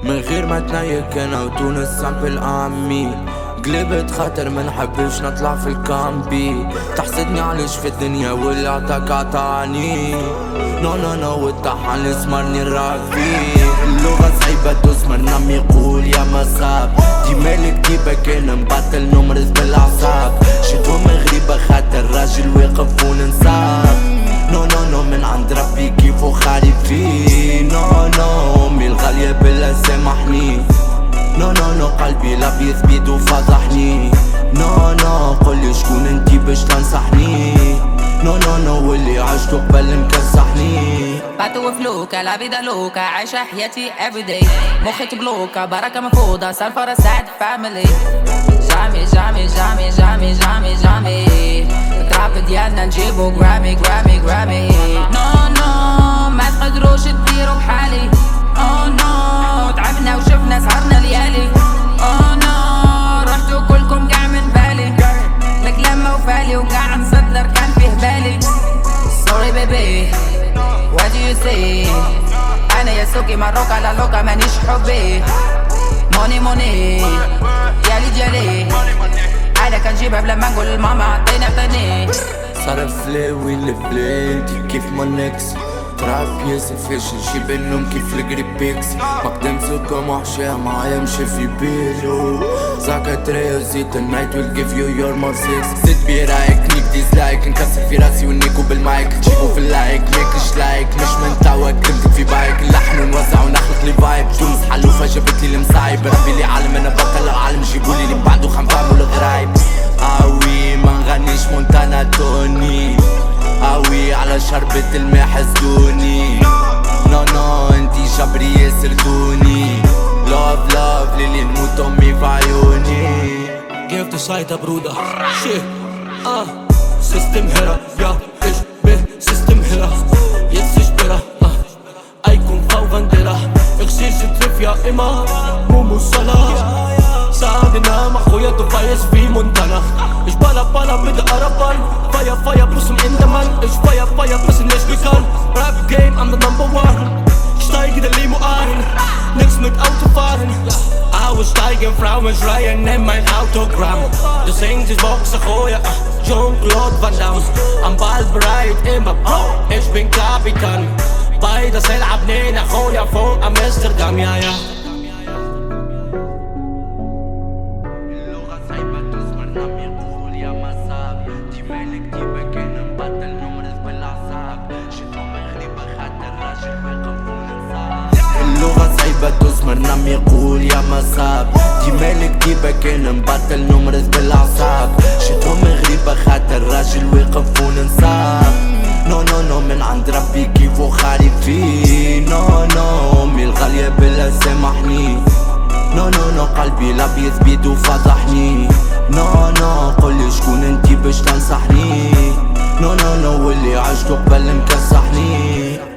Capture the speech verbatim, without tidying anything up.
من غير ما تنيك انا وتونس سامبل امي قلبت خاطر ما نحبش نطلع في الكامبي. تحسدني علاش في الدنيا واللي عطاك عطاني. نو نو نو والطحن اسمرني الراكبي. اللغة صعيبة تسمر نم يقول يا مصاب. ديما الكتيبة كان مبطل نمرز بالعصاب. شفتهم غريبة خاطر راجل واقف وننصاب. نو نو نو من عند ربي كيفو خالفي. نو نو امي الغالية بالله سامحني. نو نو نو قلبي لا بيثبت وفضحني. نو نو قولي شكون انتي باش تنصحني. نو نو نو واللي عشتو قبل مكسحني. باتو فلوكا لا فيدا لوكا عايشة حياتي everyday. مخي تبلوكا بركة مفروضة صار فرا سعد فاميلي. جامي جامي جامي جامي جامي جامي التراب ديالنا نجيبو جرامي جرامي جرامي. نو نو ما تقدروش تديرو بحالي. او نو تعبنا وشفنا سهرنا ليالي. او نو رحتو كلكم قاع من بالي. لك لما وفالي وقاع نصدر كان فيه بالي. Sorry baby what do you say. انا يا سوكي مروكا لا لوكا مانيش حبي. موني موني يالي جالي. انا كنجيبها بلا ما نقول لماما عطيني عطيني. صرف فلاوي الفلا انتي كيف ما نكس. تراب ياسف فاش نجيب النوم كيف الجريبيكس. مقدم سكم وحشاه معايا مشي في بيلو. زاكا تريو زيت النايت ويل جيف يو يور مور سيكس. زيد برايك نيك ديسلايك نكسر في راسي ونيكو بالمايك. تجيبو في اللايك ماكش لايك مش من توا كلمتك في بايك. نلحن ونوزع ونخلق لي فايب. تونس حلوفة جابت لي المصايب. ربي لي عالم انا بطل العالم جيبولي اللي بعدو خنفهمو الغرايب. اوي ما نغنيش مونتانا توني. اوي على شربة الماء حسدوني. نو نو انتي جبري ياسر دوني. لوف لوف للي نموت امي في عيوني. كيف تشايطة برودة شي اه سيستم هيرا يا ايش به سيستم هيرا يتسج برا اه ايكون فاو غندرة اغسيش تريف يا اما مومو صلاة. ساعدنا مع خويا تفايز في مونتانا. ايش بالا بالا بدا اربان. فايا فايا بسم اندمان. ايش فايا فايا بس ليش بيكان. راب جيم I'm the number one. Steigen der Limo ein, nix mit Autofahren. I was steigen Frauen schreien in mein Autogramm. Du singst ich boxe Goya, Jean-Claude Van Damme. Am Ball bereit immer Bro, ich bin Kapitan. Bei das Elab nena Goya von Amsterdam, ja ja. اللغة صعيبة تسمر نم يقول يا مصاب. ديما الكتيبة كان مبطل نمرز بالعصاب. شفتهم غريبة خاطر راجل واقف وننصاب. نو نو نو من عند ربي كيفو خالفي. نو نو امي الغالية بالله سامحني. نو نو نو قلبي لا بيثبت وفضحني. نو نو قولي شكون انتي باش تنصحني. نو نو نو واللي عشتو قبل مكسحني.